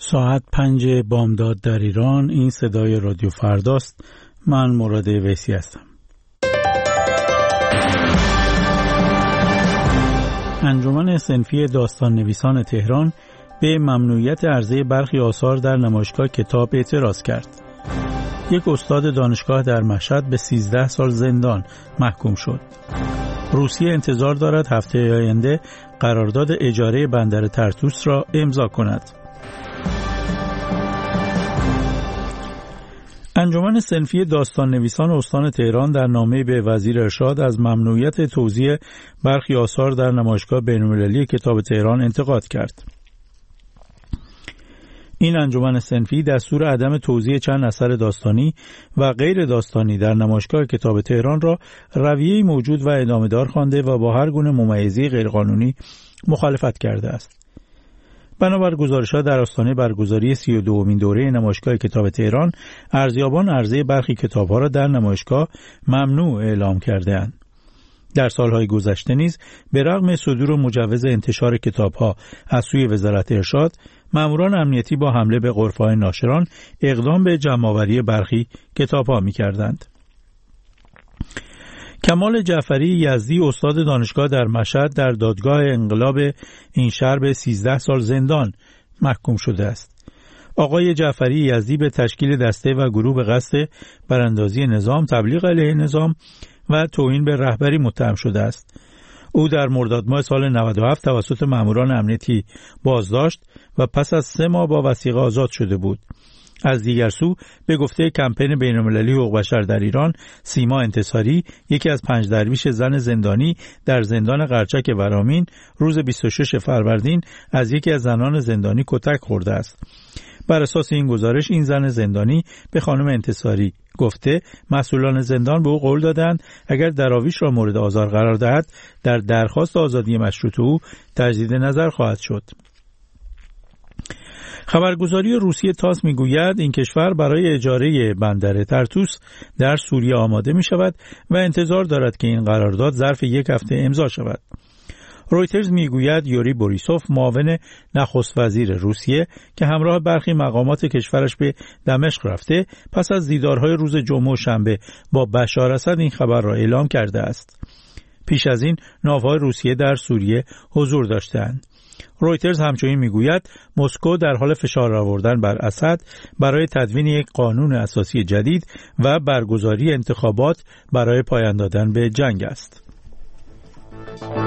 ساعت 5 بامداد در ایران. این صدای رادیو فرداست. من مراد ویسی هستم. انجمن صنفی داستان نویسان تهران به ممنوعیت عرضه برخی آثار در نمایشگاه کتاب اعتراض کرد. یک استاد دانشگاه در مشهد به 13 سال زندان محکوم شد. روسیه انتظار دارد هفته آینده قرارداد اجاره بندر طرطوس را امضا کند. انجمن صنفی داستان نویسان استان تهران در نامه‌ای به وزیر ارشاد از ممنوعیت توزیع برخی آثار در نمایشگاه بین‌المللی کتاب تهران انتقاد کرد. این انجمن صنفی دستور عدم توزیع چند اثر داستانی و غیر داستانی در نمایشگاه کتاب تهران را رویه‌ای موجود و ادامه‌دار خوانده و با هر گونه ممیزی غیرقانونی مخالفت کرده است. بنابر گزارش‌ها در آستانه برگزاری 32مین دوره نمایشگاه کتاب تهران، ارزیابان عرضه برخی کتاب‌ها را در نمایشگاه ممنوع اعلام کرده‌اند. در سالهای گذشته نیز به رغم صدور مجوز انتشار کتاب‌ها از سوی وزارت ارشاد، ماموران امنیتی با حمله به غرفه‌های ناشران اقدام به جمع‌آوری برخی کتاب‌ها می‌کردند. کمال جعفری یزدی استاد دانشگاه در مشهد در دادگاه انقلاب این شهر به 13 سال زندان محکوم شده است. آقای جعفری یزدی به تشکیل دسته و گروه به قصد براندازی نظام، تبلیغ علیه نظام و توهین به رهبری متهم شده است. او در مرداد ماه سال 97 توسط ماموران امنیتی بازداشت و پس از 3 ماه با وثیقه آزاد شده بود. از دیگر سو به گفته کمپین بین‌المللی حقوق بشر در ایران، سیما انتصاری، یکی از 5 درویش زن زندانی در زندان قرچک ورامین، روز 26 فروردین از یکی از زنان زندانی کتک خورده است. بر اساس این گزارش این زن زندانی به خانم انتصاری گفته مسئولان زندان به او قول دادند اگر دراویش را مورد آزار قرار دهد در درخواست آزادی مشروط او تجدید نظر خواهد شد. خبرگزاری روسیه تاس میگوید این کشور برای اجاره بندر طرطوس در سوریه آماده می شود و انتظار دارد که این قرارداد ظرف 1 هفته امضا شود. رویترز میگوید یوری بوریسوف، معاون نخست وزیر روسیه که همراه برخی مقامات کشورش به دمشق رفته، پس از دیدارهای روز جمعه و شنبه با بشار اسد این خبر را اعلام کرده است. پیش از این ناوهای روسیه در سوریه حضور داشتند. رویترز همچنین میگوید مسکو در حال فشار آوردن بر اسد برای تدوین یک قانون اساسی جدید و برگزاری انتخابات برای پایان دادن به جنگ است.